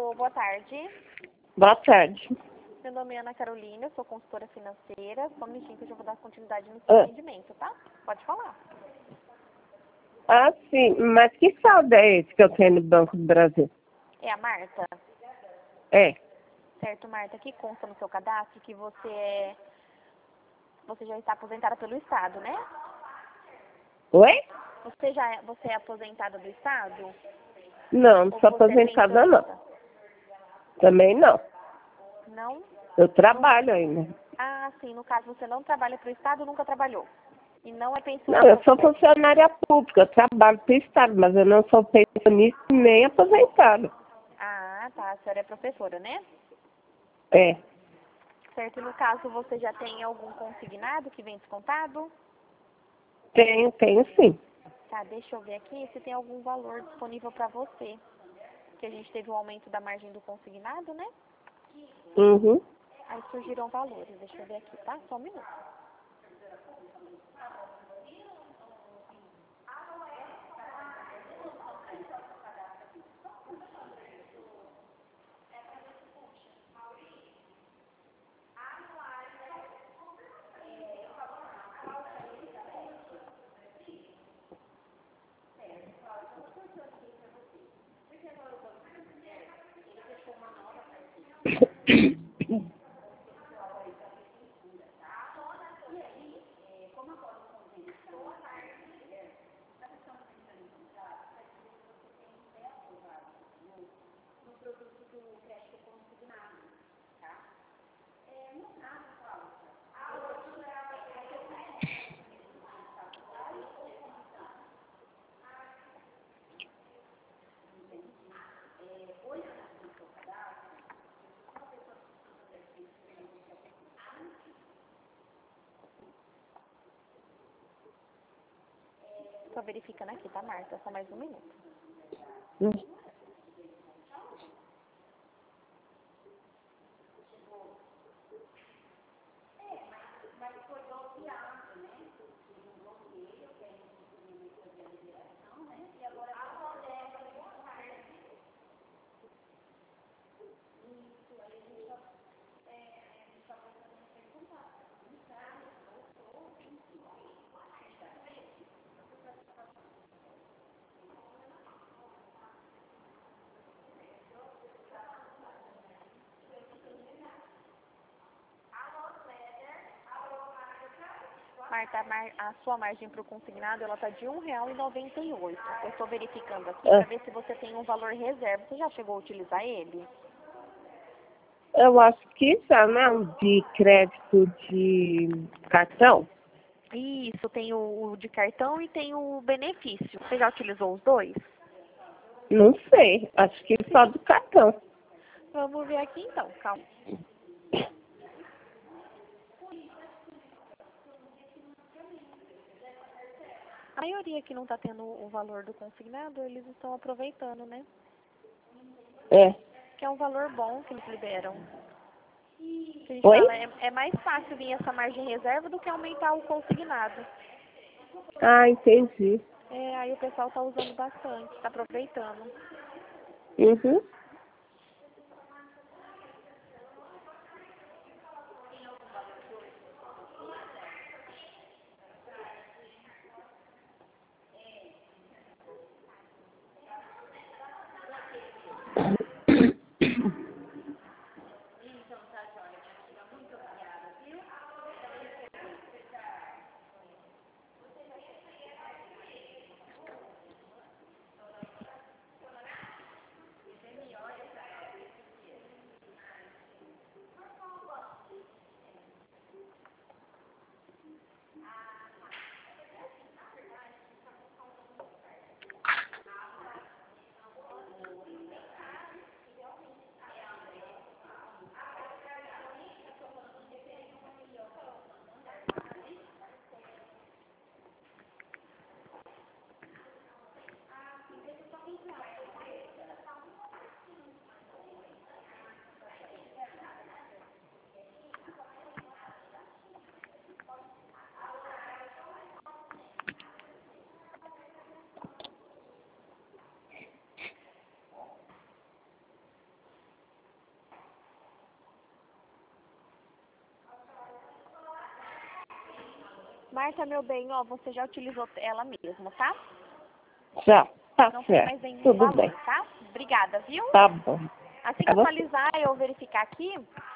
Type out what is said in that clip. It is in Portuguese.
Alô, boa tarde. Boa tarde. Meu nome é Ana Carolina, eu sou consultora financeira. Só um minutinho que eu já vou dar continuidade no seu atendimento, tá? Pode falar. Ah, sim. Mas que saldo é esse que eu tenho no Banco do Brasil? É a Marta? É. Certo, Marta. Aqui consta no seu cadastro que você já está aposentada pelo Estado, né? Oi? Você é aposentada do Estado? Não, não Ou sou você é aposentada, não. pensionista? Também não. Não? Eu trabalho ainda. Ah, sim. No caso, você não trabalha para o Estado, nunca trabalhou. E não é Não, eu pensionista sou também. funcionária pública, eu trabalho para o Estado, mas eu não sou pensionista nem aposentada. Ah, tá. A senhora é professora, né? É. Certo. E no caso, você já tem algum consignado que vem descontado? Tenho sim. Tá, deixa eu ver aqui se tem algum valor disponível para você. Que a gente teve o aumento da margem do consignado, né? Uhum. Aí surgiram valores. Deixa eu ver aqui, tá? Só um minuto. Tô verificando aqui, tá, Marta? Só mais um minuto. Marta, a sua margem para o consignado, ela tá de R$1,98. Eu estou verificando aqui para ver se você tem um valor reserva. Você já chegou a utilizar ele? Eu acho que já, né? De crédito de cartão. Isso, tem o de cartão e tem o benefício. Você já utilizou os dois? Não sei. Acho que só do cartão. Vamos ver aqui então, calma. A maioria que não está tendo o valor do consignado, eles estão aproveitando, né? É. Que é um valor bom que eles liberam. Que a gente Oi? fala, é mais fácil vir essa margem reserva do que aumentar o consignado. Ah, entendi. É, aí o pessoal está usando bastante, está aproveitando. Uhum. Marta, meu bem, ó, você já utilizou ela mesmo, tá? Já, tá Não tem mais certo. nenhum Tudo valor, bem. tá? Obrigada, viu? Tá bom. Assim que A você. atualizar, eu verificar aqui,